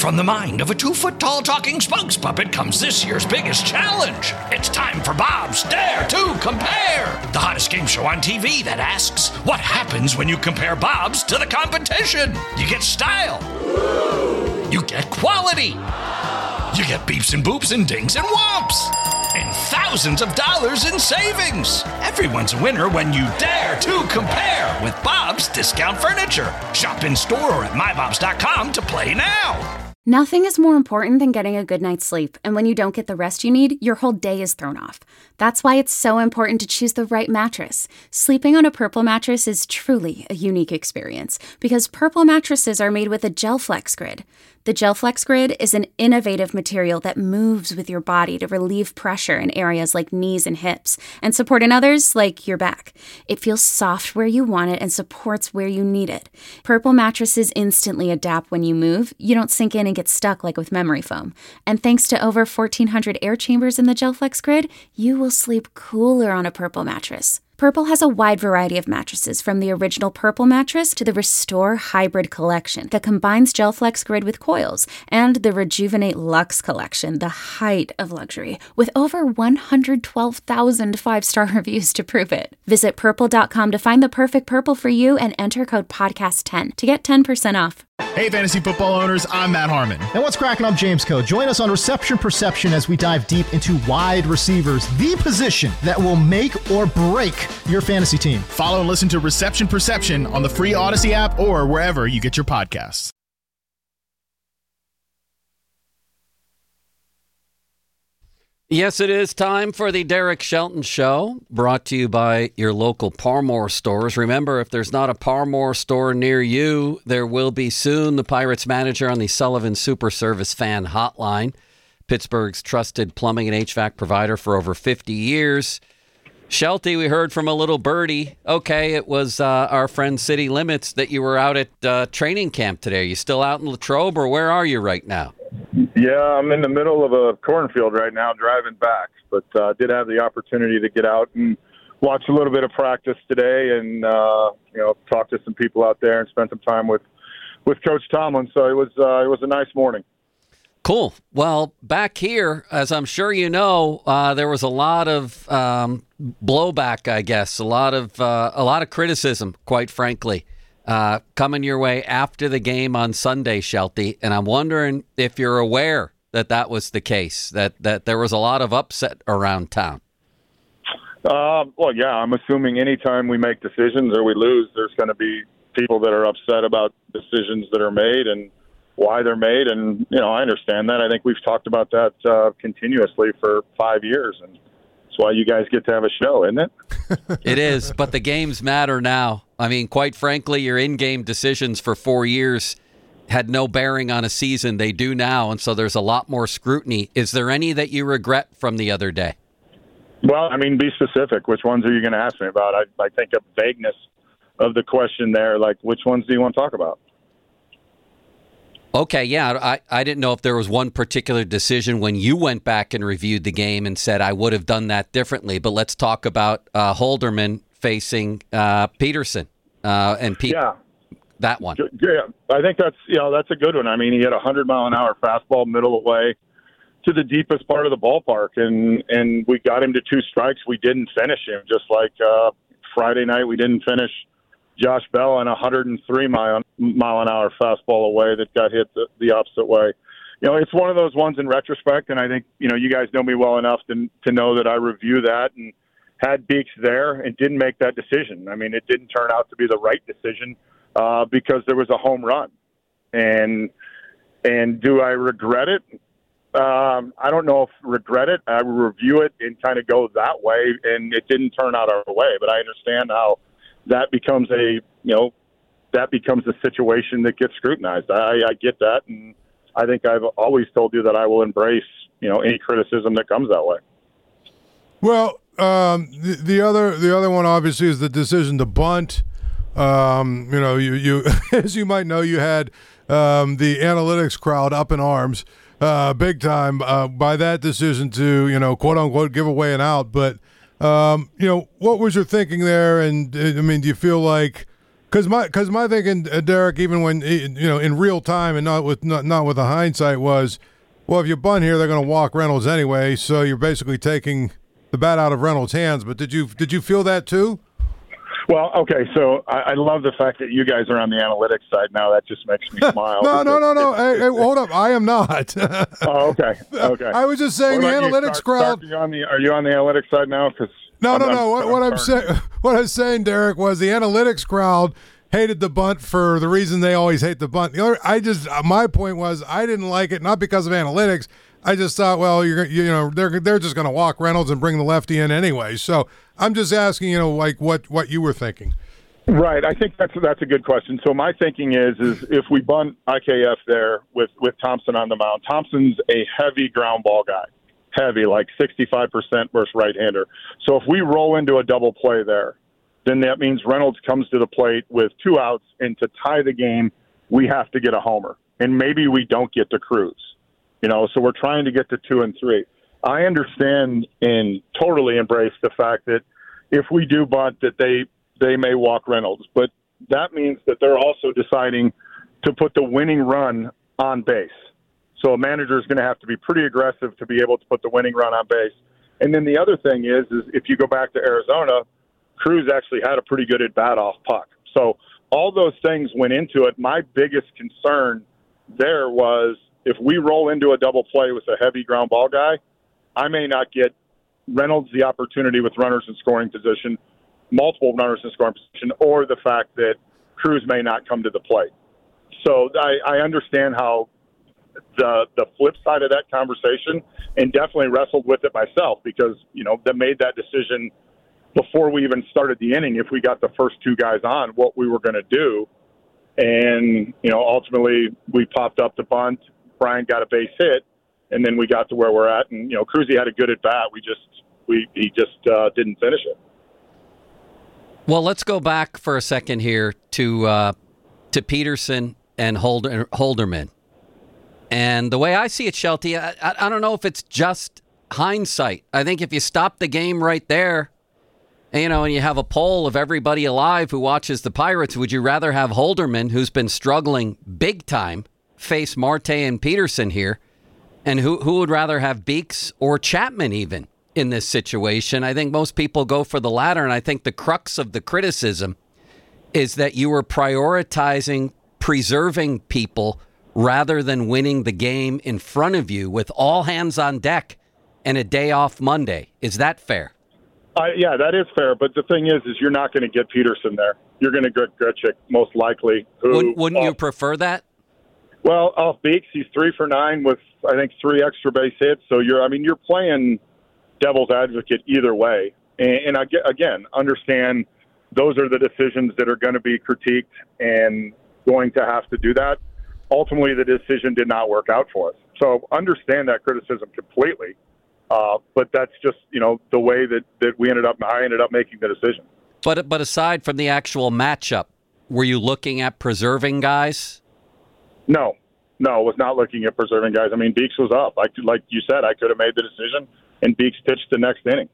From the mind of a 2-foot-tall talking spokes puppet comes this year's biggest challenge. It's time for Bob's Dare to Compare, the hottest game show on TV that asks, what happens when you compare Bob's to the competition? You get style. You get quality. You get beeps and boops and dings and whomps. And thousands of dollars in savings. Everyone's a winner when you dare to compare with Bob's Discount Furniture. Shop in store or at mybobs.com to play now. Nothing is more important than getting a good night's sleep, and when you don't get the rest you need, your whole day is thrown off. That's why it's so important to choose the right mattress. Sleeping on a Purple mattress is truly a unique experience, because Purple mattresses are made with a GelFlex Grid. The GelFlex Grid is an innovative material that moves with your body to relieve pressure in areas like knees and hips, and support in others like your back. It feels soft where you want it and supports where you need it. Purple mattresses instantly adapt when you move. You don't sink in and get stuck like with memory foam. And thanks to over 1,400 air chambers in the GelFlex Grid, you will sleep cooler on a Purple mattress. Purple has a wide variety of mattresses, from the original Purple mattress to the Restore Hybrid collection that combines GelFlex Grid with coils, and the Rejuvenate Luxe collection, the height of luxury, with over 112,000 five-star reviews to prove it. Visit purple.com to find the perfect Purple for you and enter code podcast10 to get 10% off. Hey, fantasy football owners, I'm Matt Harmon. And what's cracking? I'm James Coe. Join us on Reception Perception as we dive deep into wide receivers, the position that will make or break your fantasy team. Follow and listen to Reception Perception on the free Odyssey app or wherever you get your podcasts. Yes, it is time for the Derek Shelton Show, brought to you by your local Parmore stores. Remember, if there's not a Parmore store near you, there will be soon. The Pirates manager on the Sullivan Super Service fan hotline, Pittsburgh's trusted plumbing and HVAC provider for over 50 years. Shelty, we heard from a little birdie. Okay, it was our friend City Limits that you were out at training camp today. Are you still out in Latrobe, or where are you right now? Yeah, I'm in the middle of a cornfield right now driving back, but did have the opportunity to get out and watch a little bit of practice today and, talk to some people out there and spend some time with Coach Tomlin. So it was a nice morning. Cool. Well, back here, as I'm sure you know, there was a lot of blowback, I guess, a lot of criticism, quite frankly, coming your way after the game on Sunday, Shelty. And I'm wondering if you're aware that was the case, that there was a lot of upset around town. Well, yeah, I'm assuming anytime we make decisions or we lose, there's going to be people that are upset about decisions that are made and why they're made. And, I understand that. I think we've talked about that continuously for 5 years. And that's why you guys get to have a show, isn't it? It is, but the games matter now. I mean, quite frankly, your in-game decisions for 4 years had no bearing on a season. They do now, and so there's a lot more scrutiny. Is there any that you regret from the other day? Well, be specific. Which ones are you going to ask me about? I think a vagueness of the question there, like which ones do you want to talk about? Okay, yeah, I didn't know if there was one particular decision when you went back and reviewed the game and said, I would have done that differently. But let's talk about Holderman facing Peterson and Pete. Yeah. That one. Yeah, I think that's a good one. He had a 100-mile-an-hour fastball middle of the way to the deepest part of the ballpark, and we got him to 2 strikes. We didn't finish him, just like Friday night we didn't finish Josh Bell on a 103-mile-an-hour fastball away that got hit the opposite way. It's one of those ones in retrospect, and I think, you guys know me well enough to know that I review that and had Beeks there and didn't make that decision. It didn't turn out to be the right decision because there was a home run. And do I regret it? I don't know if regret it. I review it and kind of go that way, and it didn't turn out our way. But I understand how that becomes a situation that gets scrutinized. I get that, and I think I've always told you that I will embrace any criticism that comes that way. Well, the other one obviously is the decision to bunt. You as you might know, you had the analytics crowd up in arms, big time by that decision to quote unquote give away an out. But what was your thinking there? And do you feel like Because my thinking, Derek, even when in real time and not with a hindsight was, well, if you bunt here, they're going to walk Reynolds anyway, so you're basically taking the bat out of Reynolds' hands. But did you feel that too? Well, okay, so I love the fact that you guys are on the analytics side now. That just makes me smile. No. Hey, hold up. I am not. Oh, okay. I was just saying the analytics crowd. Are you on the analytics side now? No. What I'm saying, Derek, was the analytics crowd hated the bunt for the reason they always hate the bunt. My point was I didn't like it, not because of analytics. I just thought, well, they're just going to walk Reynolds and bring the lefty in anyway. So I'm just asking, like what you were thinking. Right. I think that's a good question. So my thinking is if we bunt IKF there with Thompson on the mound, Thompson's a heavy ground ball guy, heavy, like 65% versus right-hander. So if we roll into a double play there, then that means Reynolds comes to the plate with 2 outs, and to tie the game, we have to get a homer. And maybe we don't get to Cruz. So we're trying to get to 2 and 3. I understand and totally embrace the fact that if we do bunt, that they may walk Reynolds, but that means that they're also deciding to put the winning run on base. So a manager is going to have to be pretty aggressive to be able to put the winning run on base. And then the other thing is if you go back to Arizona, Cruz actually had a pretty good at bat off puck. So all those things went into it. My biggest concern there was, if we roll into a double play with a heavy ground ball guy, I may not get Reynolds the opportunity with runners in scoring position, multiple runners in scoring position, or the fact that Cruz may not come to the plate. So I understand how the flip side of that conversation, and definitely wrestled with it myself because, that made that decision before we even started the inning, if we got the first 2 guys on, what we were going to do. And, ultimately we popped up the bunt. Brian got a base hit, and then we got to where we're at. And, Cruzy had a good at bat. He just didn't finish it. Well, let's go back for a second here to Peterson and Holderman. And the way I see it, Shelty, I don't know if it's just hindsight. I think if you stop the game right there, and you have a poll of everybody alive who watches the Pirates, would you rather have Holderman, who's been struggling big time, face Marte and Peterson here? And who would rather have Beeks or Chapman even in this situation? I think most people go for the latter, and I think the crux of the criticism is that you were prioritizing preserving people rather than winning the game in front of you with all hands on deck and a day off Monday. Is that fair? Yeah, that is fair. But the thing is you're not going to get Peterson there. You're going to get Grichuk, most likely. Wouldn't you prefer that? Well, off Beeks, he's 3 for 9 with, I think, 3 extra base hits. So you're playing devil's advocate either way. And again, understand those are the decisions that are going to be critiqued and going to have to do that. Ultimately, the decision did not work out for us. So understand that criticism completely. But that's just, the way that I ended up making the decision. But aside from the actual matchup, were you looking at preserving guys? No, was not looking at preserving guys. I mean, Beeks was up. Like you said, I could have made the decision, and Beeks pitched the next inning.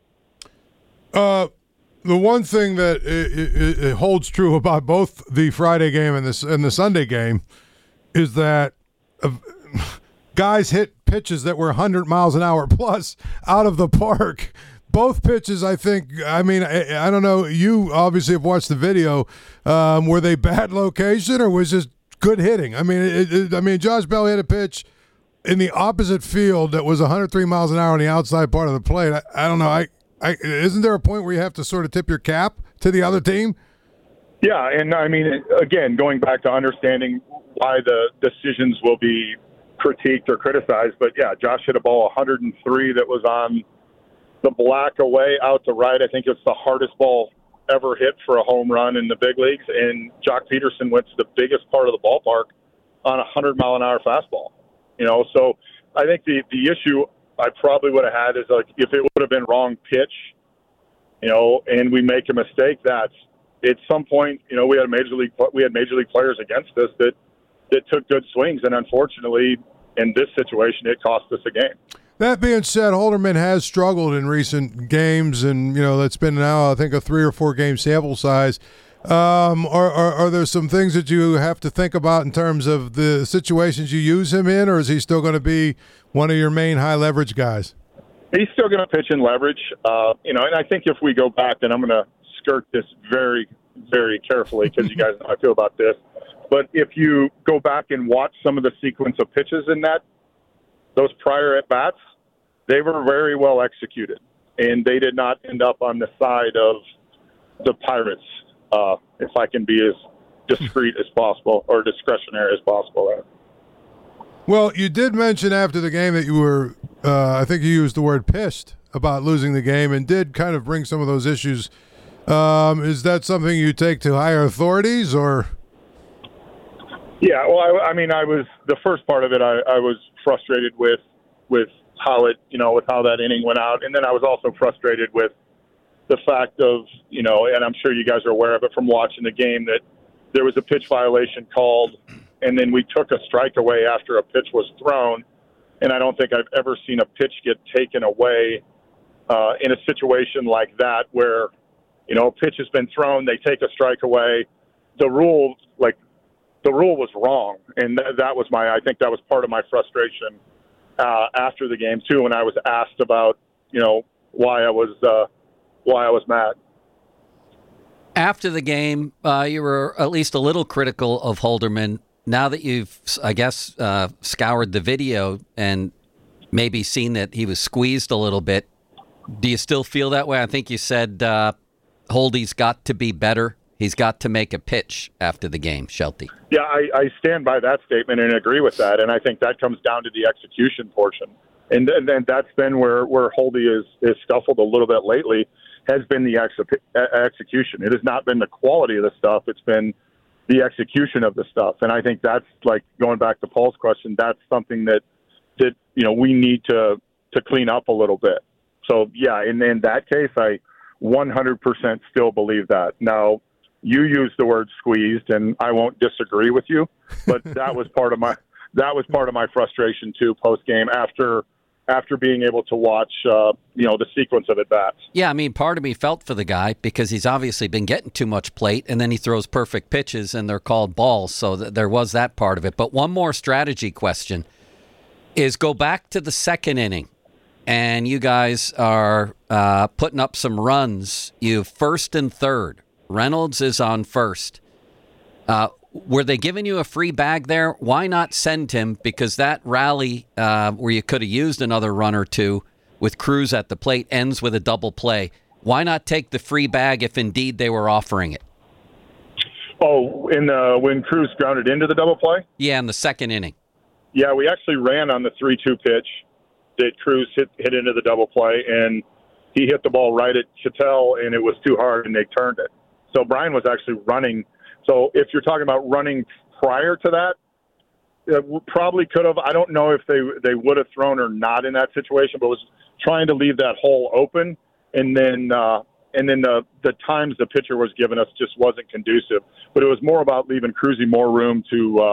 The one thing that it holds true about both the Friday game and the Sunday game is that guys hit pitches that were 100 miles an hour plus out of the park. Both pitches, I think, I don't know, you obviously have watched the video. Were they bad location or was just good hitting? Josh Bell hit a pitch in the opposite field that was 103 miles an hour on the outside part of the plate. I don't know. Isn't there a point where you have to sort of tip your cap to the other team? Yeah, and again, going back to understanding why the decisions will be critiqued or criticized, but yeah, Josh hit a ball 103 that was on the black away out to right. I think it's the hardest ball ever hit for a home run in the big leagues, and Jock Peterson went to the biggest part of the ballpark on a 100-mile-an-hour fastball. So I think the issue I probably would have had is, like, if it would have been wrong pitch, and we make a mistake, that's at some point, we had major league players against us that took good swings, and unfortunately, in this situation, it cost us a game. That being said, Holderman has struggled in recent games, and that's been now, I think, a 3 or 4 game sample size. Are there some things that you have to think about in terms of the situations you use him in, or is he still going to be one of your main high leverage guys? He's still going to pitch in leverage, and I think if we go back, and I'm going to skirt this very, very carefully because you guys know how I feel about this, but if you go back and watch some of the sequence of pitches in those prior at-bats, they were very well executed, and they did not end up on the side of the Pirates, if I can be as discreet as possible or discretionary as possible. Well, you did mention after the game that you were, I think you used the word pissed about losing the game and did kind of bring some of those issues. Is that something you take to higher authorities or? Yeah, well, I was the first part of it. I was frustrated with how it, with how that inning went out, and then I was also frustrated with the fact of, and I'm sure you guys are aware of it from watching the game, that there was a pitch violation called, and then we took a strike away after a pitch was thrown, and I don't think I've ever seen a pitch get taken away in a situation like that where, a pitch has been thrown, they take a strike away. The rule was wrong, and I think that was part of my frustration after the game too, when I was asked about, why I was mad. After the game, you were at least a little critical of Holderman. Now that you've, I guess, scoured the video and maybe seen that he was squeezed a little bit, do you still feel that way? I think you said Holdy's got to be better. He's got to make a pitch after the game, Shelty. Yeah, I stand by that statement and agree with that, and I think that comes down to the execution portion. And then that's been where Holdy is scuffled a little bit lately, has been the execution. It has not been the quality of the stuff. It's been the execution of the stuff. And I think that's, like, going back to Paul's question, that's something that we need to clean up a little bit. So, yeah, in that case, I 100% still believe that. Now, you used the word squeezed, and I won't disagree with you, but that was part of my frustration too post game after being able to watch the sequence of at bats. Yeah, I mean, part of me felt for the guy because he's obviously been getting too much plate, and then he throws perfect pitches and they're called balls. So there was that part of it. But one more strategy question is go back to the second inning, and you guys are putting up some runs. You first and third. Reynolds is on first. Were they giving you a free bag there? Why not send him? Because that rally where you could have used another run or two with Cruz at the plate ends with a double play. Why not take the free bag if indeed they were offering it? Oh, when Cruz grounded into the double play? Yeah, in the second inning. Yeah, we actually ran on the 3-2 pitch that Cruz hit into the double play, and he hit the ball right at Chattel, and it was too hard, and they turned it. So Brian was actually running. So if you're talking about running prior to that, it probably could have. I don't know if they would have thrown or not in that situation, but was trying to leave that hole open, and then the times the pitcher was giving us just wasn't conducive. But it was more about leaving Cruzy more room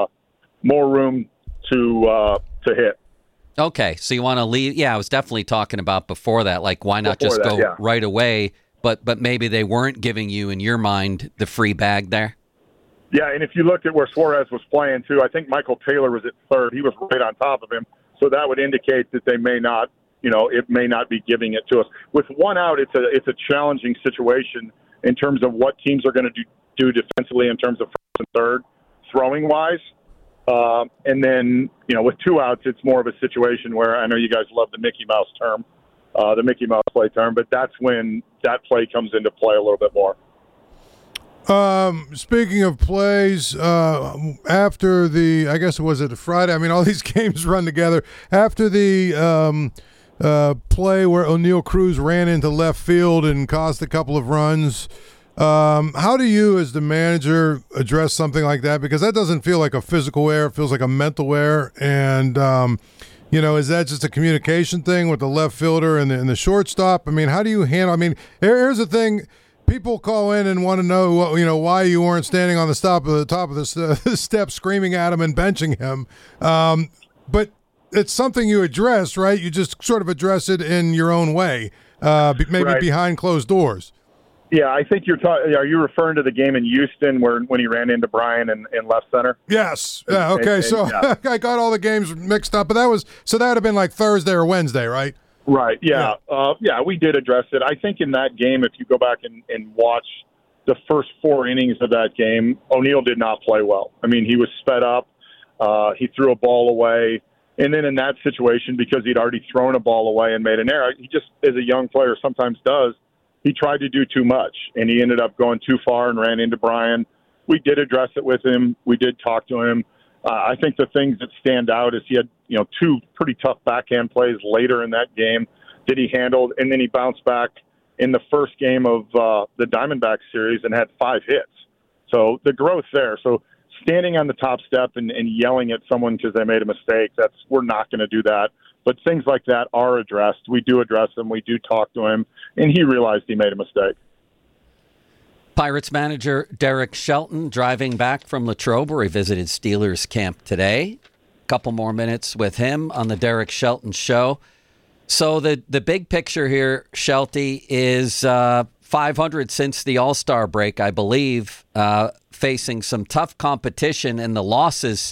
to hit. Okay, so you want to leave? Yeah, I was definitely talking about before that. Like, why not just go right away? But maybe they weren't giving you, in your mind, the free bag there? Yeah, and if you look at where Suarez was playing, too, I think Michael Taylor was at third. He was right on top of him. So that would indicate that they may not, it may not be giving it to us. With one out, it's a challenging situation in terms of what teams are going to do defensively in terms of first and third, throwing-wise. And then, with two outs, it's more of a situation where I know you guys love the Mickey Mouse term. The Mickey Mouse play term, but that's when that play comes into play a little bit more. Speaking of plays, after I guess was it Friday? I mean, all these games run together. After the play where O'Neill Cruz ran into left field and caused a couple of runs, how do you, as the manager, address something like that? Because that doesn't feel like a physical error; it feels like a mental error, and is that just a communication thing with the left fielder and the shortstop? I mean, how do you handle? I mean, here's the thing: people call in and want to know, why you weren't standing on the top of the step, screaming at him and benching him. But it's something you address, right? You just sort of address it in your own way, maybe behind closed doors. Yeah, I think are you referring to the game in Houston when he ran into Brian in left center? Yes. Yeah. Okay. Yeah. I got all the games mixed up, but that would have been like Thursday or Wednesday, right? Right. Yeah. We did address it. I think in that game, if you go back and watch the first 4 innings of that game, O'Neill did not play well. I mean, he was sped up. He threw a ball away. And then in that situation, because he'd already thrown a ball away and made an error, he just, as a young player sometimes does, he tried to do too much, and he ended up going too far and ran into Brian. We did address it with him. We did talk to him. I think the things that stand out is he had 2 pretty tough backhand plays later in that game that he handled, and then he bounced back in the first game of the Diamondbacks series and had 5 hits. So the growth there. So standing on the top step and yelling at someone because they made a mistake, we're not going to do that. But things like that are addressed. We do address them. We do talk to him, and he realized he made a mistake. Pirates manager Derek Shelton driving back from Latrobe, where he visited Steelers camp today. A couple more minutes with him on the Derek Shelton Show. So the big picture here, Shelty, is 500 since the All-Star break, I believe, facing some tough competition, and the losses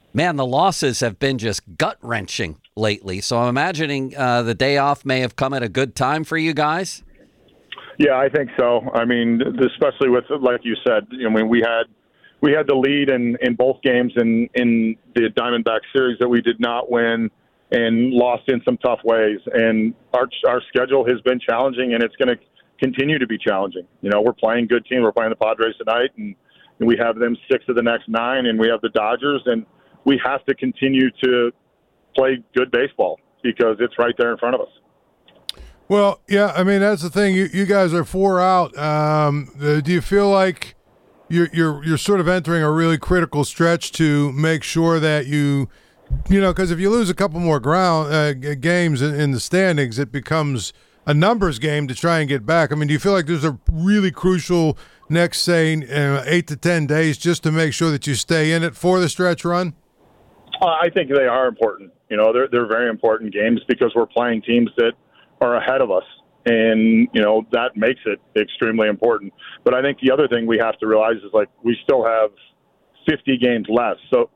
have been just gut-wrenching lately. So I'm imagining the day off may have come at a good time for you guys. Yeah, I think so. I mean, especially with, like you said, we had the lead in both games in the Diamondback series that we did not win and lost in some tough ways. And our schedule has been challenging, and it's going to continue to be challenging. We're playing good teams. We're playing the Padres tonight, and we have them 6 of the next 9, and we have the Dodgers, and we have to continue to play good baseball because it's right there in front of us. Well, yeah, I mean, that's the thing. You guys are 4 out. Do you feel like you're sort of entering a really critical stretch to make sure that because if you lose a couple more games in the standings, it becomes a numbers game to try and get back. I mean, do you feel like there's a really crucial next, say, 8 to 10 days just to make sure that you stay in it for the stretch run? I think they are important. They're very important games because we're playing teams that are ahead of us, and that makes it extremely important. But I think the other thing we have to realize is we still have 50 games left. So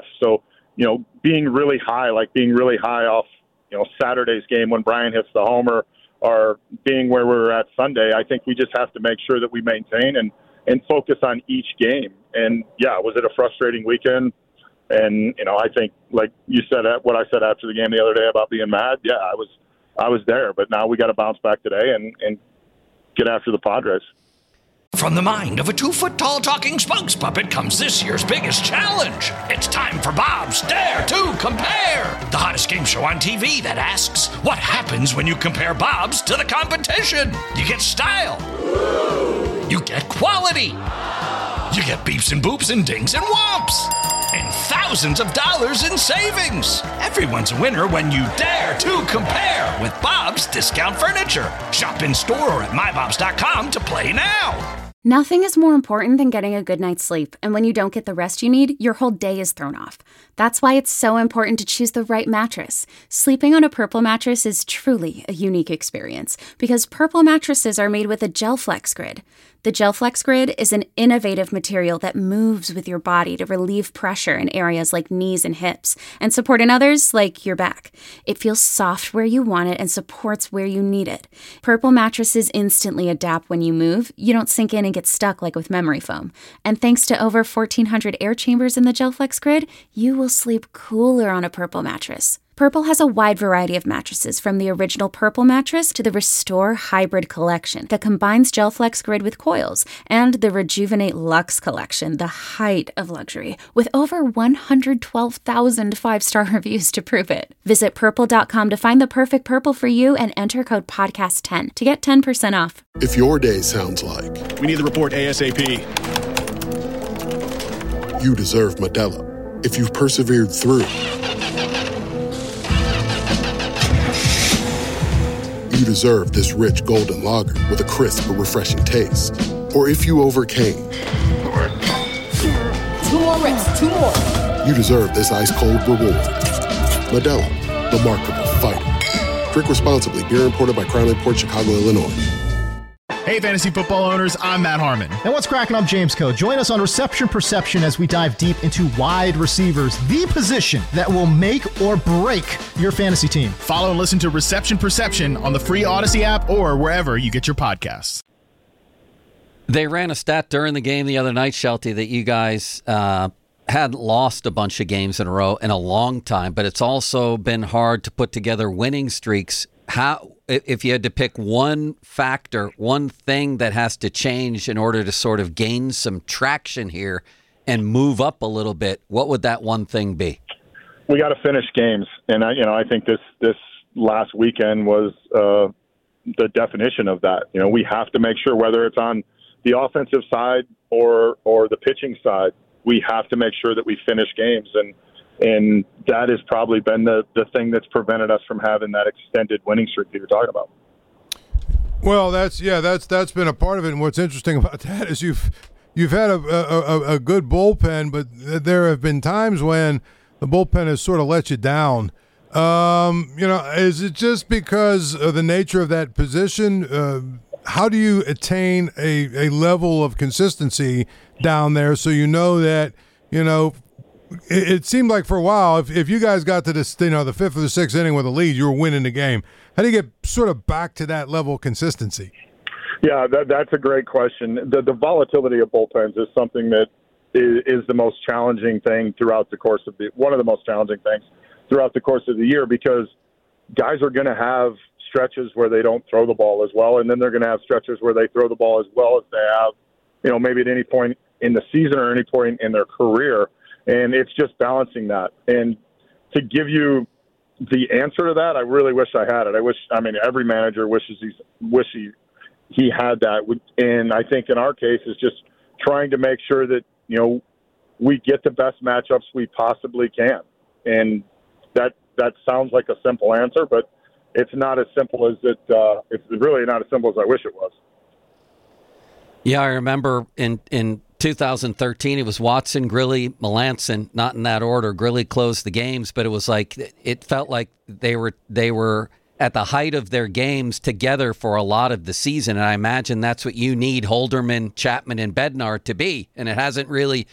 being really high off Saturday's game when Brian hits the homer, or being where we're at Sunday, I think we just have to make sure that we maintain and focus on each game. And yeah, was it a frustrating weekend? And I think, like you said, what I said after the game the other day about being mad, yeah, I was there, but now we got to bounce back today and get after the Padres. From the mind of a 2-foot-tall talking spokes puppet comes this year's biggest challenge. It's time for Bob's Dare to Compare, the hottest game show on TV that asks, what happens when you compare Bob's to the competition? You get style. You get quality. You get beeps and boops and dings and whomps. And thousands of dollars in savings. Everyone's a winner when you dare to compare with Bob's Discount Furniture. Shop in store or at mybobs.com to play now. Nothing is more important than getting a good night's sleep, and when you don't get the rest you need, your whole day is thrown off. That's why it's so important to choose the right mattress. Sleeping on a Purple mattress is truly a unique experience because Purple mattresses are made with a GelFlex Grid. The GelFlex Grid is an innovative material that moves with your body to relieve pressure in areas like knees and hips and support in others like your back. It feels soft where you want it and supports where you need it. Purple mattresses instantly adapt when you move. You don't sink in and get stuck like with memory foam. And thanks to over 1,400 air chambers in the GelFlex Grid, you will sleep cooler on a Purple mattress. Purple has a wide variety of mattresses, from the original Purple mattress to the Restore Hybrid collection that combines GelFlex Grid with coils, and the Rejuvenate Luxe collection, the height of luxury, with over 112,000 five-star reviews to prove it. Visit Purple.com to find the perfect Purple for you and enter code PODCAST10 to get 10% off. If your day sounds like, we need the report ASAP, you deserve Modelo. If you've persevered through, you deserve this rich golden lager with a crisp but refreshing taste. Or if you overcame. 2 more reps, 2 more. You deserve this ice-cold reward. Modelo, the mark of a fighter. Drink responsibly. Beer imported by Crown Imports, Chicago, Illinois. Hey, fantasy football owners, I'm Matt Harmon. And what's cracking? I'm James Coe. Join us on Reception Perception as we dive deep into wide receivers, the position that will make or break your fantasy team. Follow and listen to Reception Perception on the free Odyssey app or wherever you get your podcasts. They ran a stat during the game the other night, Shelty, that you guys hadn't lost a bunch of games in a row in a long time, but it's also been hard to put together winning streaks. How, if you had to pick one factor, one thing that has to change in order to sort of gain some traction here and move up a little bit, what would that one thing be? We got to finish games, and I think this last weekend was the definition of that. We have to make sure, whether it's on the offensive side or the pitching side, we have to make sure that we finish games, and that has probably been the thing that's prevented us from having that extended winning streak that you're talking about. Well, that's been a part of it. And what's interesting about that is you've had a good bullpen, but there have been times when the bullpen has sort of let you down. Is it just because of the nature of that position? How do you attain a level of consistency down there so that, it seemed like for a while, if you guys got to this, the fifth or the sixth inning with a lead, you were winning the game. How do you get sort of back to that level of consistency? Yeah, that's a great question. The volatility of bullpens is something that is the most challenging thing throughout the course of one of the most challenging things throughout the course of the year, because guys are going to have stretches where they don't throw the ball as well, and then they're going to have stretches where they throw the ball as well as they have, maybe at any point in the season or any point in their career. And it's just balancing that. And to give you the answer to that, I really wish I had it. Every manager wishes he had that. And I think in our case is just trying to make sure that, we get the best matchups we possibly can. And that sounds like a simple answer, but it's not as simple as it's really not as simple as I wish it was. Yeah, I remember in 2013, it was Watson, Grilli, Melanson, not in that order. Grilli closed the games, but it felt like they were at the height of their games together for a lot of the season. And I imagine that's what you need Holderman, Chapman, and Bednar to be. And it hasn't really,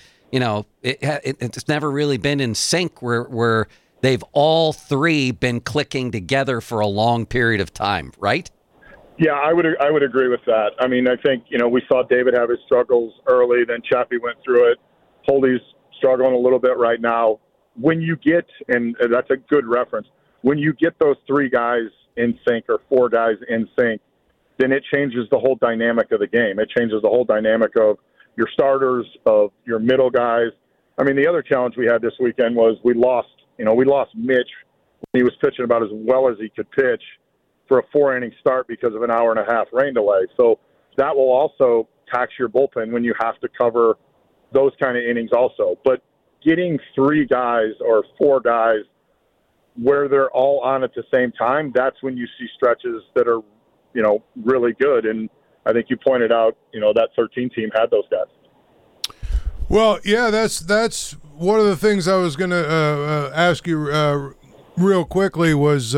it's never really been in sync where they've all three been clicking together for a long period of time, right? Yeah, I would agree with that. I think, we saw David have his struggles early, then Chappie went through it. Holdy's struggling a little bit right now. When you get, and that's a good reference, when you get those three guys in sync or four guys in sync, then it changes the whole dynamic of the game. It changes the whole dynamic of your starters, of your middle guys. The other challenge we had this weekend was we lost Mitch when he was pitching about as well as he could pitch for a 4-inning start because of an hour and a half rain delay. So that will also tax your bullpen when you have to cover those kind of innings also. But getting three guys or four guys where they're all on at the same time, that's when you see stretches that are, really good. And I think you pointed out, that 13 team had those guys. Well, yeah, that's one of the things I was going to ask you real quickly was,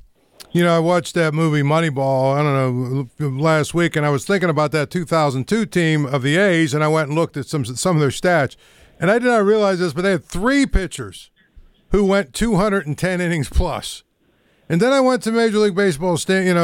I watched that movie Moneyball, I don't know, last week, and I was thinking about that 2002 team of the A's, and I went and looked at some of their stats. And I did not realize this, but they had three pitchers who went 210 innings plus. And then I went to Major League Baseball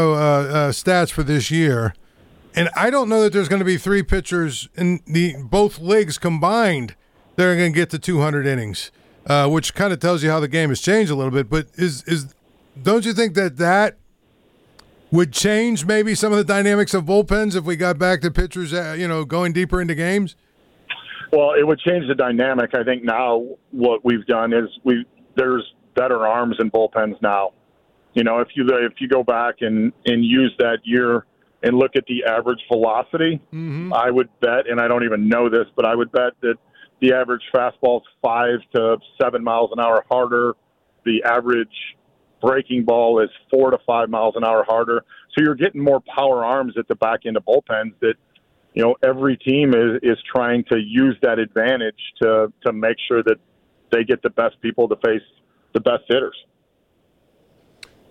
stats for this year, and I don't know that there's going to be three pitchers in both leagues combined that are going to get to 200 innings, which kind of tells you how the game has changed a little bit. But don't you think that would change maybe some of the dynamics of bullpens if we got back to pitchers, going deeper into games? Well, it would change the dynamic. I think now what we've done is there's better arms in bullpens now. If you go back and use that year and look at the average velocity, I would bet, and I don't even know this, but I would bet that the average fastball is 5 to 7 miles an hour harder. The average breaking ball is 4 to 5 miles an hour harder. So you're getting more power arms at the back end of bullpens that, every team is trying to use that advantage to make sure that they get the best people to face the best hitters.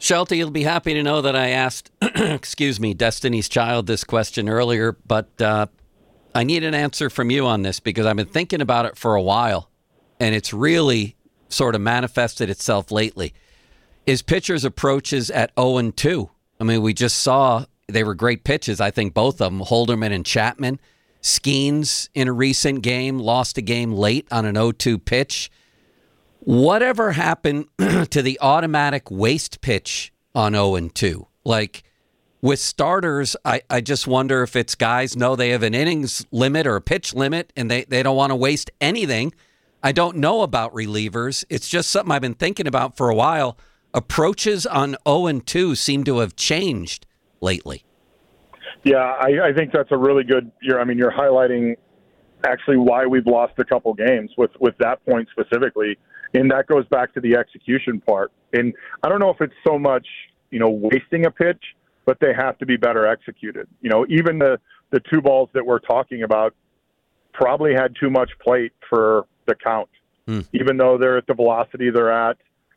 Shelty, you'll be happy to know that I asked, excuse me, Destiny's Child this question earlier, but I need an answer from you on this because I've been thinking about it for a while, and it's really sort of manifested itself lately. Is pitchers' approaches at 0-2? I mean, we just saw they were great pitches, I think both of them, Holderman and Chapman. Skeens in a recent game lost a game late on an 0-2 pitch. Whatever happened to the automatic waste pitch on 0-2? Like, with starters, I just wonder if it's guys know they have an innings limit or a pitch limit and they don't want to waste anything. I don't know about relievers. It's just something I've been thinking about for a while. Approaches on 0-2 seem to have changed lately. Yeah, I think that's a really good – you're highlighting actually why we've lost a couple games with that point specifically. And that goes back to the execution part. And I don't know if it's so much, wasting a pitch, but they have to be better executed. Even the two balls that we're talking about probably had too much plate for the count, even though they're at the velocity they're at.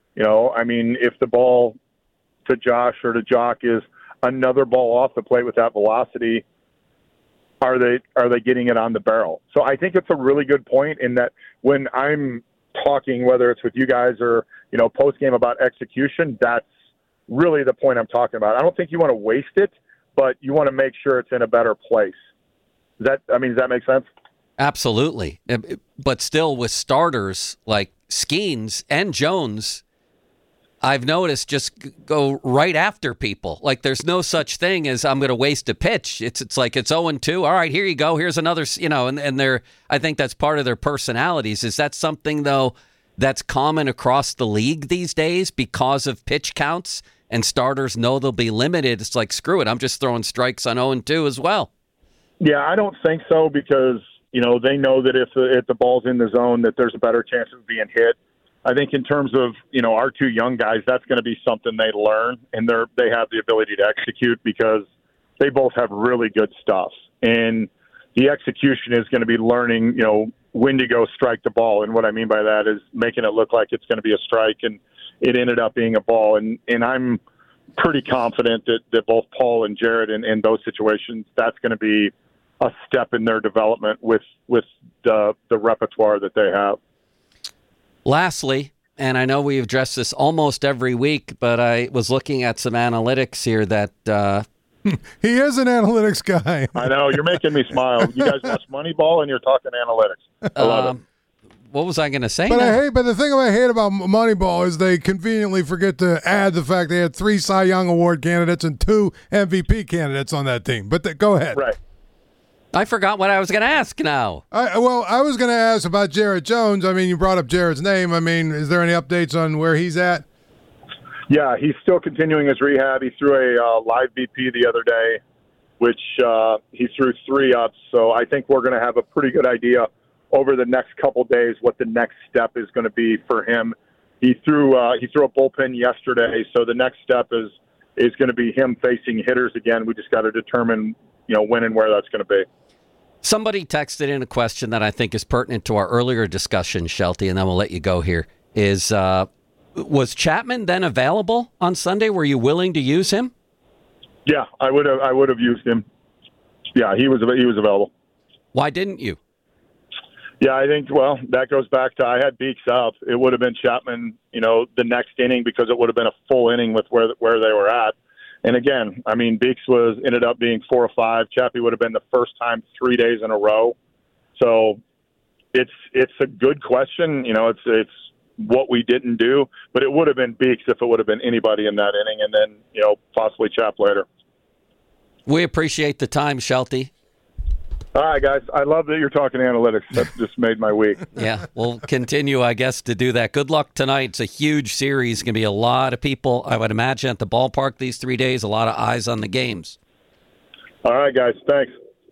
If the ball to Josh or to Jock is another ball off the plate with that velocity, are they getting it on the barrel? So I think it's a really good point in that when I'm talking, whether it's with you guys or, post game about execution, that's really the point I'm talking about. I don't think you want to waste it, but you want to make sure it's in a better place. Does that make sense? Absolutely. But still with starters like Skeens and Jones, I've noticed just go right after people. Like there's no such thing as I'm going to waste a pitch. It's like it's 0-2. All right, here you go. Here's another, and they're, I think that's part of their personalities. Is that something though that's common across the league these days because of pitch counts and starters know they'll be limited? It's like, screw it. I'm just throwing strikes on 0-2 as well. Yeah, I don't think so because, they know that if the ball's in the zone that there's a better chance of being hit. I think in terms of, our two young guys, that's going to be something they learn, and they have the ability to execute because they both have really good stuff. And the execution is going to be learning, when to go strike the ball. And what I mean by that is making it look like it's going to be a strike, and it ended up being a ball. And I'm pretty confident that both Paul and Jared in those situations, that's going to be a step in their development with the repertoire that they have. Lastly, and I know we address this almost every week, but I was looking at some analytics here that... He is an analytics guy. I know. You're making me smile. You guys watch Moneyball and you're talking analytics. I love it. What was I going to say? But the thing I hate about Moneyball is they conveniently forget to add the fact they had 3 Cy Young Award candidates and 2 MVP candidates on that team. But go ahead. Right. I forgot what I was going to ask now. I was going to ask about Jared Jones. You brought up Jared's name. Is there any updates on where he's at? Yeah, he's still continuing his rehab. He threw a live BP the other day, which he threw 3 ups. So I think we're going to have a pretty good idea over the next couple days what the next step is going to be for him. He threw a bullpen yesterday, so the next step is going to be him facing hitters again. We just got to determine when and where that's going to be. Somebody texted in a question that I think is pertinent to our earlier discussion, Shelty, and then we'll let you go here. Was Chapman then available on Sunday? Were you willing to use him? Yeah, I would have used him. Yeah, he was available. Why didn't you? Yeah, I think, that goes back to I had Beeks up. It would have been Chapman, the next inning because it would have been a full inning with where they were at. And again, Beeks ended up being 4 or 5. Chappie would have been the first time 3 days in a row. So it's a good question. It's what we didn't do, but it would have been Beeks if it would have been anybody in that inning, and then possibly Chap later. We appreciate the time, Shelty. All right, guys. I love that you're talking analytics. That just made my week. Yeah, we'll continue, I guess, to do that. Good luck tonight. It's a huge series. Going to be a lot of people, I would imagine, at the ballpark these 3 days. A lot of eyes on the games. All right, guys. Thanks.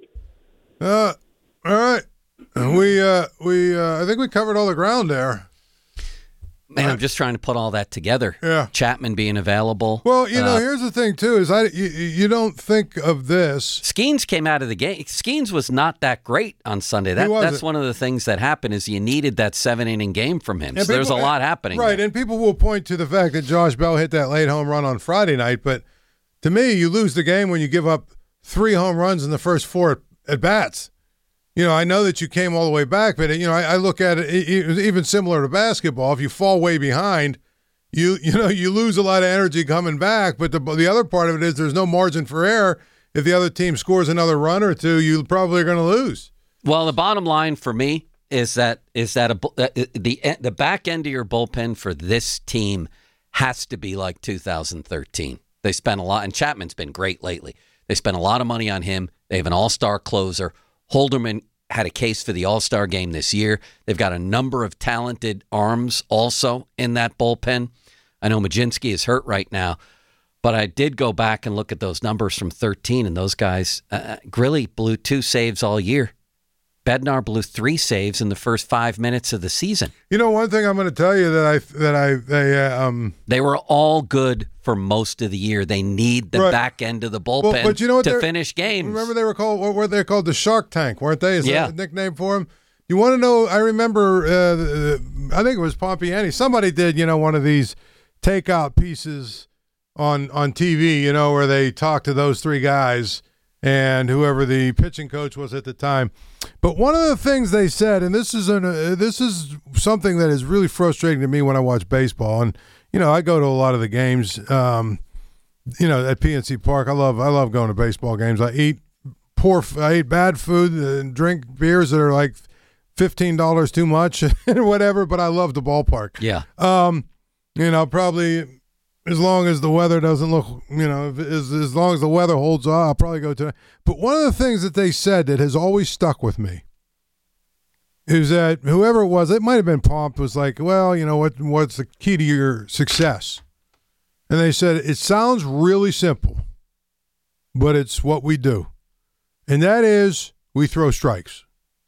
All right. I think we covered all the ground there. Man, I'm just trying to put all that together. Yeah. Chapman being available. Well, here's the thing, too, is you don't think of this. Skeens came out of the game. Skeens was not that great on Sunday. That's one of the things that happened is you needed that 7-inning game from him. So there's a lot happening. Right, there. and people will point to the fact that Josh Bell hit that late home run on Friday night, but to me, you lose the game when you give up 3 home runs in the first 4 at-bats. I know that you came all the way back, but I look at it even similar to basketball. If you fall way behind, you lose a lot of energy coming back. But the other part of it is there's no margin for error. If the other team scores another run or two, you probably are going to lose. Well, the bottom line for me is that the back end of your bullpen for this team has to be like 2013. They spent a lot, and Chapman's been great lately. They spent a lot of money on him. They have an all-star closer. Holderman had a case for the All-Star game this year. They've got a number of talented arms also in that bullpen. I know Majinski is hurt right now, but I did go back and look at those numbers from 13, and those guys, Grilly blew 2 saves all year. Bednar blew 3 saves in the first 5 minutes of the season. One thing I'm going to tell you they were all good for most of the year. They need the back end of the bullpen to finish games. Remember they were called, what were they called? The Shark Tank, weren't they? Is that a nickname for them? You want to know, I remember, I think it was Pompiani. Somebody did, one of these takeout pieces on TV, where they talked to those 3 guys and whoever the pitching coach was at the time. But one of the things they said, and this is something that is really frustrating to me when I watch baseball, and I go to a lot of the games, at PNC Park. I love going to baseball games. I eat bad food and drink beers that are like $15 too much and whatever, but I love the ballpark. Yeah. Probably as long as the weather doesn't look, as long as the weather holds on, I'll probably go to. But one of the things that they said that has always stuck with me is that whoever it was, it might have been Pomp, was like, well, what's the key to your success? And they said, it sounds really simple, but it's what we do. And that is we throw strikes.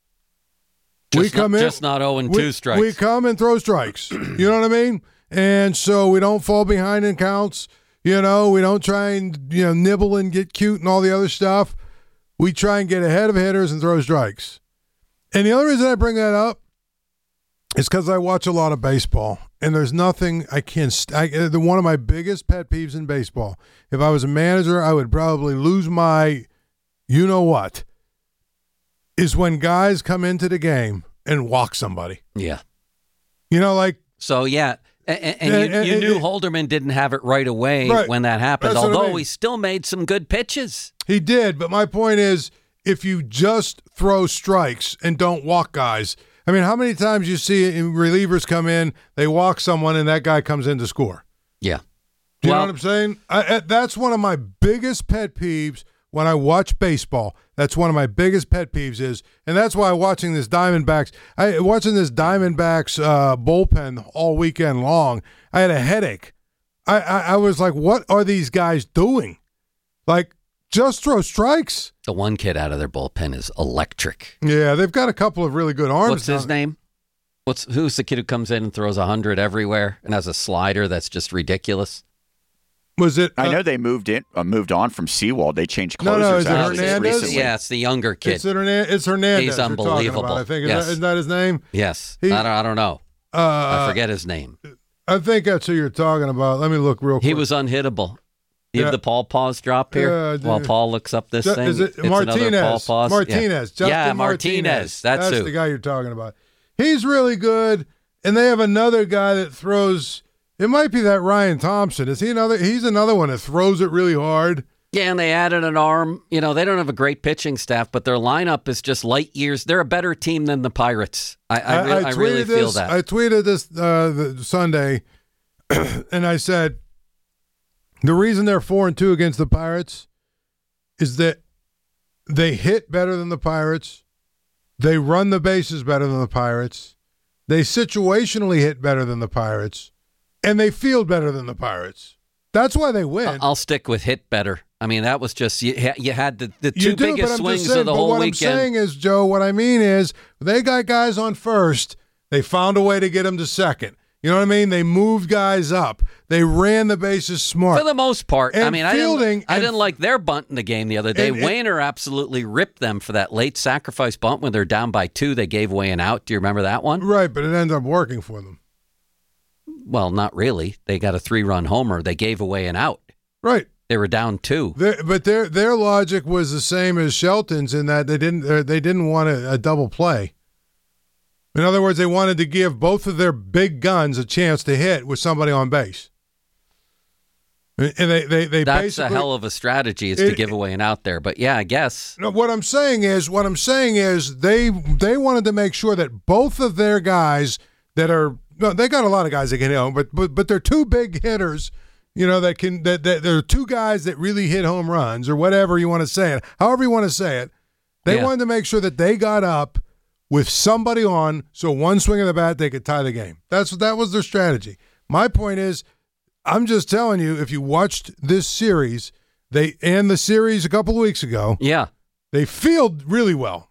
Just not 0-2 strikes. We come and throw strikes. You know what I mean? And so we don't fall behind in counts. We don't try and, nibble and get cute and all the other stuff. We try and get ahead of hitters and throw strikes. And the only reason I bring that up is because I watch a lot of baseball. And there's nothing one of my biggest pet peeves in baseball, if I was a manager, I would probably lose my you-know-what, is when guys come into the game and walk somebody. Yeah. So, yeah. And you knew Holderman didn't have it right away when that happened, although he still made some good pitches. He did, but my point is, if you just throw strikes and don't walk guys, I mean, how many times you see relievers come in, they walk someone, and that guy comes in to score? Yeah. Do you know what I'm saying? That's one of my biggest pet peeves when I watch baseball. That's one of my biggest pet peeves and that's why watching this Diamondbacks bullpen all weekend long, I had a headache. I was like, what are these guys doing? Like, just throw strikes. The one kid out of their bullpen is electric. Yeah, they've got a couple of really good arms. What's his name? Who's the kid who comes in and throws 100 everywhere and has a slider that's just ridiculous? Was it? I know they moved on from Seawald. They changed closers. No, is it Hernandez? Recently. Yeah, it's the younger kid. It's Hernandez. He's unbelievable. I think yes. Isn't that his name? Yes. I don't know. I forget his name. I think that's who you're talking about. Let me look real quick. He was unhittable. You have the Paul Pause drop here while Paul looks up this thing. Is it Martinez? Paul Pause. Martinez. Yeah. Justin Martinez. That's the guy you're talking about. He's really good, and they have another guy that throws. It might be that Ryan Thompson. Is he another? He's another one that throws it really hard. Yeah, and they added an arm. They don't have a great pitching staff, but their lineup is just light years. They're a better team than the Pirates. I really feel that. I tweeted this Sunday, and I said, the reason they're 4-2 against the Pirates is that they hit better than the Pirates. They run the bases better than the Pirates. They situationally hit better than the Pirates. And they field better than the Pirates. That's why they win. I'll stick with hit better. I mean, that was just, you had the two biggest swings of the whole weekend. What I'm saying is, Joe, what I mean is, they got guys on first. They found a way to get them to second. You know what I mean? They moved guys up. They ran the bases smart. For the most part. And I mean, I didn't like their bunt in the game the other day. Wainer absolutely ripped them for that late sacrifice bunt when they're down by 2. They gave away an out. Do you remember that one? Right, but it ended up working for them. Well, not really. They got a 3-run homer. They gave away an out. Right. They were down 2. But their logic was the same as Shelton's in that they didn't want a double play. In other words, they wanted to give both of their big guns a chance to hit with somebody on base. And they that's a hell of a strategy is to give away an out there. But yeah, I guess. No, what I'm saying is they wanted to make sure that both of their guys they got a lot of guys that can hit, but they're 2 big hitters. You know, that there are 2 guys that really hit home runs or whatever you want to say it. However you want to say it. They wanted to make sure that they got up with somebody on, so one swing of the bat, they could tie the game. That was their strategy. My point is, I'm just telling you, if you watched this series, the series a couple of weeks ago, they field really well.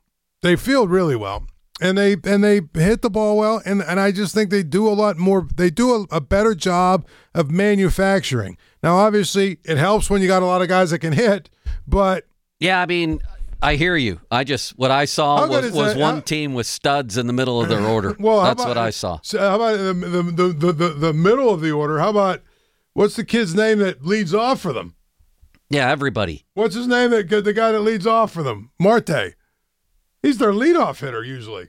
And they hit the ball well, and I just think they do a lot more. They do a better job of manufacturing. Now, obviously, it helps when you got a lot of guys that can hit, but yeah, I mean, I hear you. What I saw was one team with studs in the middle of their order. Well, that's what I saw. So how about the middle of the order? How about what's the kid's name that leads off for them? Yeah, everybody. What's his name? The guy that leads off for them, Marte. He's their leadoff hitter usually.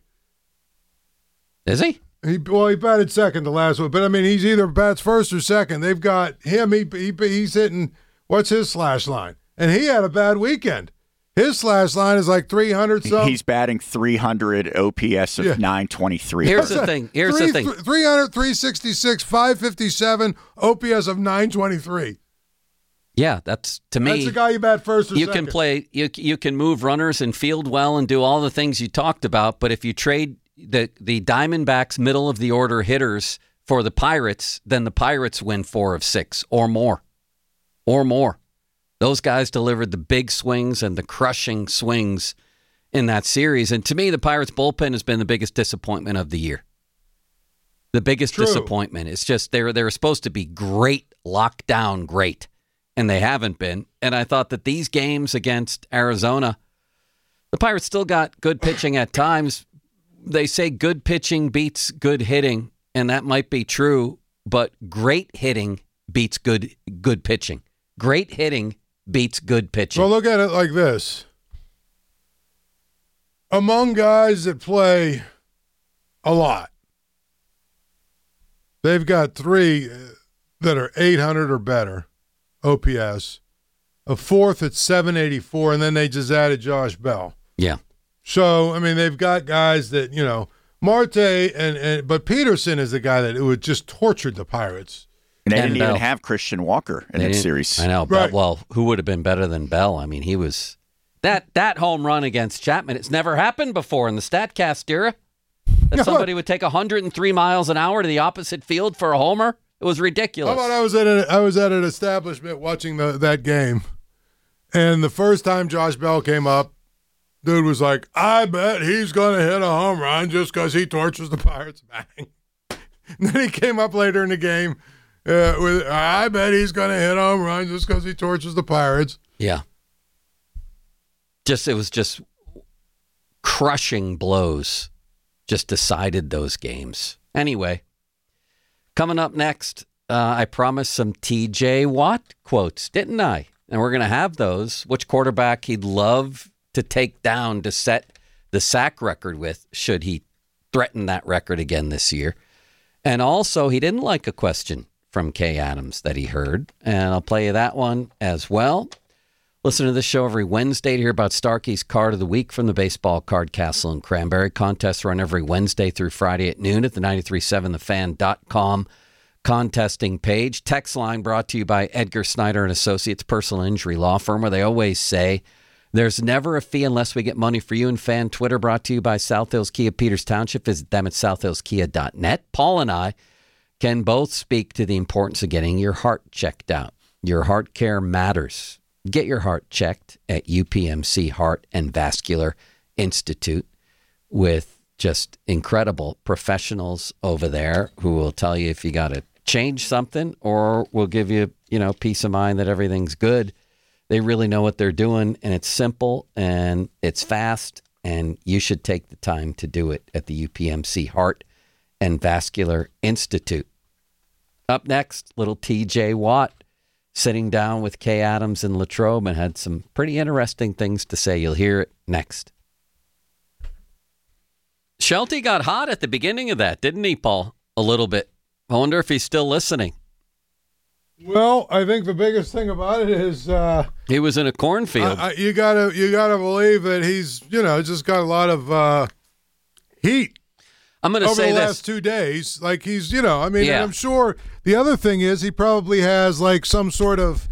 Is he? He batted second the last one, but I mean he's either bats first or second. They've got him. He's hitting. What's his slash line? And he had a bad weekend. His slash line is like 300 something. He's batting 300, OPS of 923. Here's the thing. 300, 366, 557, OPS of 923. Yeah, that's to me. That's the guy you bat first or you second. Can play. You can move runners and field well and do all the things you talked about. But if you trade the Diamondbacks' middle of the order hitters for the Pirates, then the Pirates win 4 of 6 or more. Those guys delivered the big swings and the crushing swings in that series. And to me, the Pirates bullpen has been the biggest disappointment of the year. The biggest disappointment. It's just they're supposed to be great, lockdown great, and they haven't been. And I thought that these games against Arizona, the Pirates still got good pitching at times. They say good pitching beats good hitting, and that might be true, but great hitting beats good pitching. Great hitting beats good pitching. Well, look at it like this. Among guys that play a lot, they've got 3 that are 800 or better OPS, a 4th at 784, and then they just added Josh Bell. Yeah. So, I mean, they've got guys that, Marte but Peterson is the guy that would just tortured the Pirates. And they didn't even have Christian Walker in that series. I know. Right. Well, who would have been better than Bell? I mean, he was that home run against Chapman. It's never happened before in the StatCast era that somebody would take 103 miles an hour to the opposite field for a homer. It was ridiculous. How about I was at an establishment watching that game, and the first time Josh Bell came up, dude was like, "I bet he's gonna hit a home run just because he tortures the Pirates batting." And then he came up later in the game. I bet he's going to hit a home run just because he tortures the Pirates. Yeah. It was just crushing blows just decided those games. Anyway, coming up next, I promised some TJ Watt quotes, didn't I? And we're going to have those. Which quarterback he'd love to take down to set the sack record with, should he threaten that record again this year. And also, he didn't like a question from Kay Adams that he heard, and I'll play you that one as well. Listen to this show every Wednesday to hear about Starkey's Card of the Week from the Baseball Card Castle in Cranberry. Contests run every Wednesday through Friday at noon at the 937thefan.com contesting page. Text line brought to you by Edgar Snyder and Associates Personal Injury Law Firm, where they always say there's never a fee unless we get money for you. And fan Twitter brought to you by South Hills Kia Peters Township. Visit them at southhillskia.net. Paul and I can both speak to the importance of getting your heart checked out. Your heart care matters. Get your heart checked at UPMC Heart and Vascular Institute with just incredible professionals over there who will tell you if you got to change something or will give you, peace of mind that everything's good. They really know what they're doing, and it's simple and it's fast, and you should take the time to do it at the UPMC Heart and Vascular Institute. Up next, little TJ Watt sitting down with Kay Adams and Latrobe and had some pretty interesting things to say. You'll hear it next. Shelty got hot at the beginning of that, didn't he, Paul? A little bit. I wonder if he's still listening. Well, I think the biggest thing about it is he was in a cornfield. You gotta believe that he's just got a lot of heat. I'm going to say over the this. last 2 days, like he's and I'm sure the other thing is he probably has like some sort of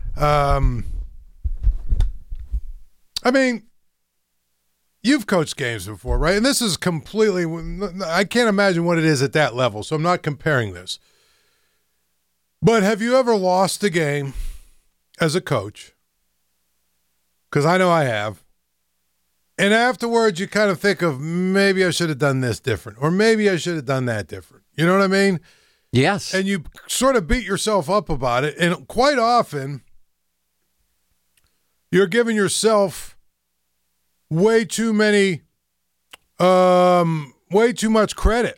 you've coached games before, right? And this is completely, I can't imagine what it is at that level, so I'm not comparing this. But have you ever lost a game as a coach? Because I know I have. And afterwards, you kind of think of maybe I should have done this different, or maybe I should have done that different. You know what I mean? Yes. And you sort of beat yourself up about it. And quite often, you're giving yourself way too much credit.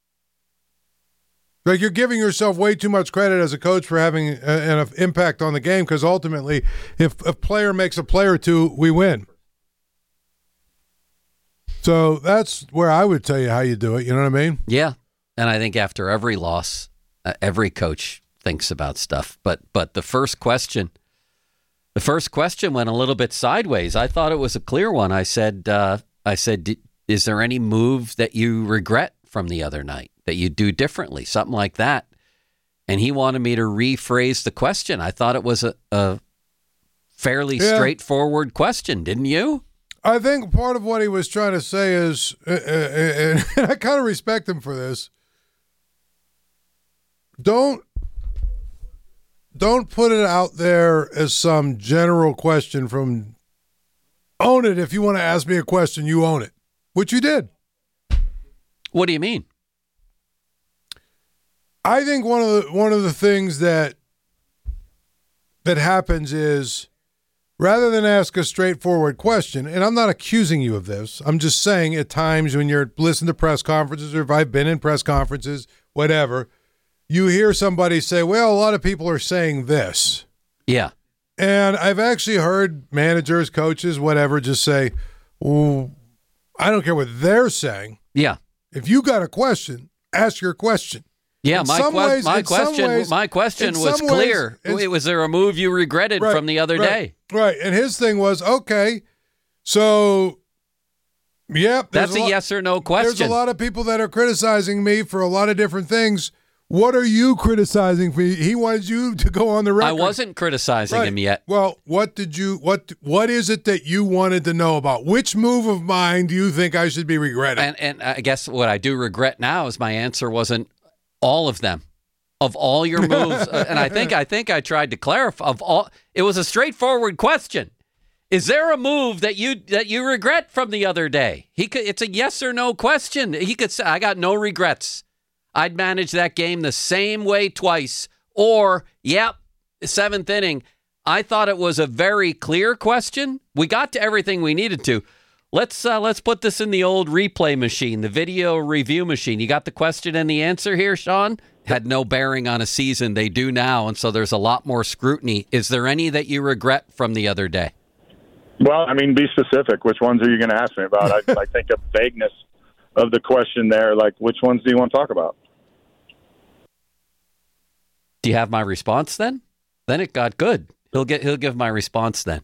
Like you're giving yourself way too much credit as a coach for having an impact on the game, because ultimately, if a player makes a play or two, we win. So that's where I would tell you how you do it. You know what I mean? Yeah. And I think after every loss, every coach thinks about stuff. But the first question went a little bit sideways. I thought it was a clear one. I said, is there any move that you regret from the other night that you do differently? Something like that. And he wanted me to rephrase the question. I thought it was a fairly straightforward question. Didn't you? I think part of what he was trying to say is, and I kind of respect him for this, don't put it out there as some general question from own it. If you want to ask me a question, you own it, which you did. What do you mean? I think one of the things that happens is, rather than ask a straightforward question, and I'm not accusing you of this, I'm just saying at times when you're listening to press conferences, or if I've been in press conferences, whatever, you hear somebody say, well, a lot of people are saying this. Yeah. And I've actually heard managers, coaches, whatever, just say, well, I don't care what they're saying. Yeah. If you got a question, ask your question. Yeah, my question was clear. Was there a move you regretted from the other day? Right, and his thing was, okay, so, that's a yes or no question. There's a lot of people that are criticizing me for a lot of different things. What are you criticizing me? He wanted you to go on the record. I wasn't criticizing him yet. Well, what is it that you wanted to know about? Which move of mine do you think I should be regretting? And I guess what I do regret now is my answer wasn't all of them, of all your moves. And I think I tried to clarify. It was a straightforward question. Is there a move that you regret from the other day? It's a yes or no question. He could say, I got no regrets. I'd manage that game the same way twice. Or, seventh inning. I thought it was a very clear question. We got to everything we needed to. Let's put this in the old replay machine, the video review machine. You got the question and the answer here, Sean? Had no bearing on a season. They do now, and so there's a lot more scrutiny. Is there any that you regret from the other day? Well, be specific. Which ones are you going to ask me about? I think of vagueness of the question there. Like, which ones do you want to talk about? Do you have my response then? Then it got good. He'll give my response then.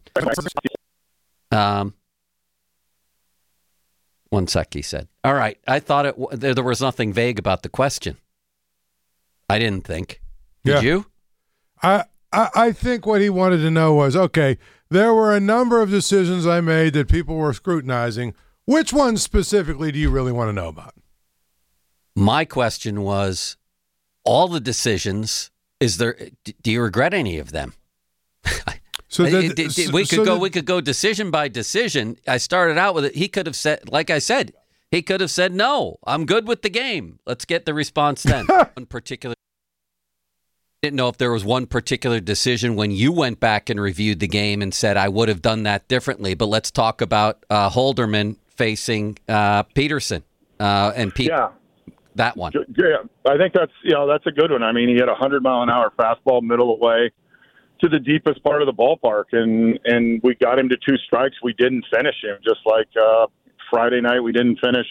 1 sec, he said. All right. I thought there was nothing vague about the question. I didn't think. Did you? I think what he wanted to know was, okay, there were a number of decisions I made that people were scrutinizing. Which ones specifically do you really want to know about? My question was, all the decisions, do you regret any of them? We could go decision by decision. I started out with it. He could have said, like I said, He could have said, no, I'm good with the game. Let's get the response then. Didn't know if there was one particular decision when you went back and reviewed the game and said, I would have done that differently. But let's talk about Holderman facing Peterson and that one. Yeah, I think that's a good one. I mean, he had a 100-mile-an-hour fastball middle of the way to the deepest part of the ballpark, and we got him to 2 strikes. We didn't finish him, just like Friday night we didn't finish.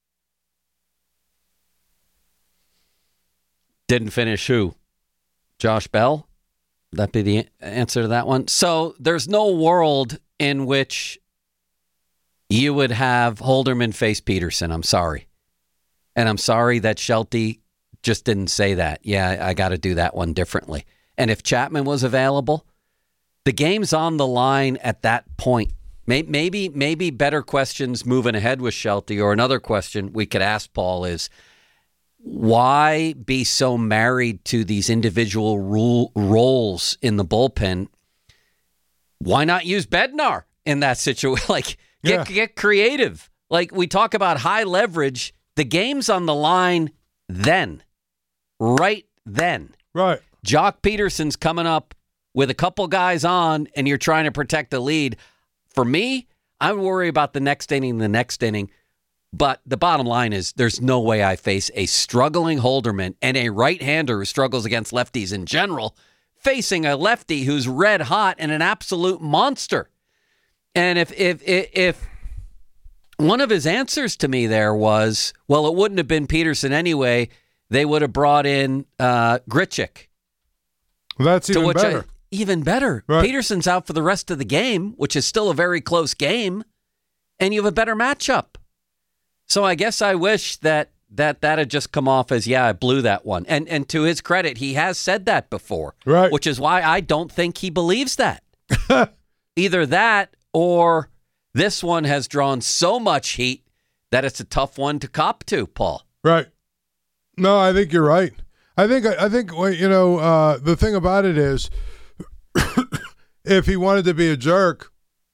Didn't finish who? Josh Bell? Would that be the answer to that one? So there's no world in which you would have Holderman face Peterson. I'm sorry. And I'm sorry that Shelty just didn't say that. Yeah, I got to do that one differently. And if Chapman was available, the game's on the line at that point. Maybe better questions moving ahead with Shelty, or another question we could ask Paul is, why be so married to these individual roles in the bullpen? Why not use Bednar in that situation? Like, get creative. Like, we talk about high leverage. The game's on the line then. Right then. Right. Jock Peterson's coming up with a couple guys on, and you're trying to protect the lead. For me, I worry about the next inning. But the bottom line is there's no way I face a struggling Holderman and a right-hander who struggles against lefties in general, facing a lefty who's red hot and an absolute monster. And if one of his answers to me there was, well, it wouldn't have been Peterson anyway, they would have brought in Grichuk. Well, that's even better. Even better. Right. Peterson's out for the rest of the game, which is still a very close game, and you have a better matchup. So I guess I wish that had just come off as, I blew that one. And to his credit, he has said that before, right? Which is why I don't think he believes that. Either that or this one has drawn so much heat that it's a tough one to cop to, Paul. Right. No, I think you're right. I think the thing about it is, if he wanted to be a jerk,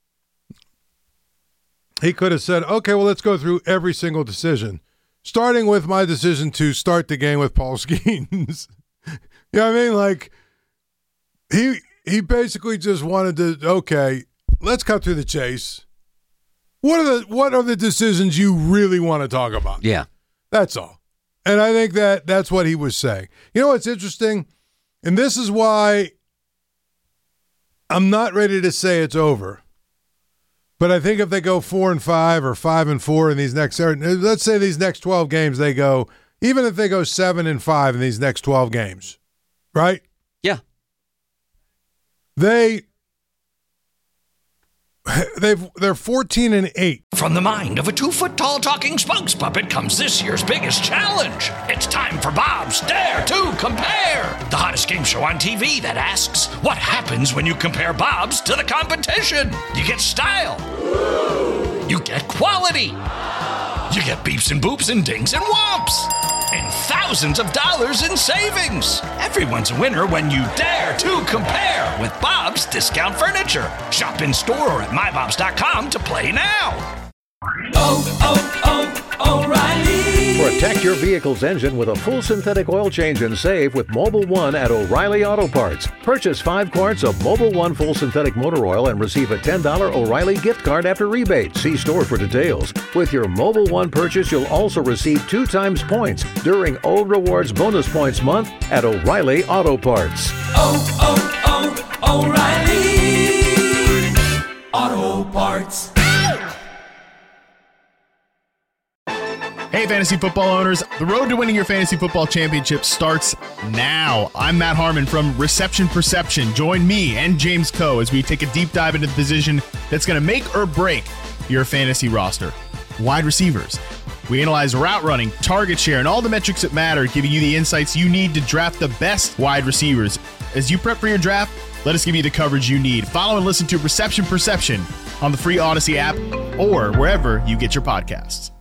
he could have said, okay, well, let's go through every single decision, starting with my decision to start the game with Paul Skeens. You know what I mean? Like, he basically just wanted to, okay, let's cut through the chase. What are the decisions you really want to talk about? Yeah. That's all. And I think that's what he was saying. You know what's interesting? And this is why I'm not ready to say it's over. But I think if they go 4-5 or 5-4 in these next, let's say these next 12 games, they go, even if they go 7-5 in these next 12 games, right? Yeah. They're 14-8. From the mind of a 2-foot-tall talking spokes puppet comes this year's biggest challenge. It's time for Bob's Dare to Compare, the hottest game show on TV that asks, what happens when you compare Bob's to the competition? You get style. You get quality. You get beeps and boops and dings and whomps. And thousands of dollars in savings. Everyone's a winner when you dare to compare with Bob's Discount Furniture. Shop in store or at mybobs.com to play now. O'Reilly. Protect your vehicle's engine with a full synthetic oil change and save with Mobil 1 at O'Reilly Auto Parts. Purchase 5 quarts of Mobil 1 full synthetic motor oil and receive a $10 O'Reilly gift card after rebate. See store for details. With your Mobil 1 purchase, you'll also receive 2 times points during O Rewards Bonus Points Month at O'Reilly Auto Parts. O'Reilly Auto Parts. Hey, fantasy football owners. The road to winning your fantasy football championship starts now. I'm Matt Harmon from Reception Perception. Join me and James Coe as we take a deep dive into the position that's going to make or break your fantasy roster. Wide receivers. We analyze route running, target share, and all the metrics that matter, giving you the insights you need to draft the best wide receivers. As you prep for your draft, let us give you the coverage you need. Follow and listen to Reception Perception on the free Odyssey app or wherever you get your podcasts.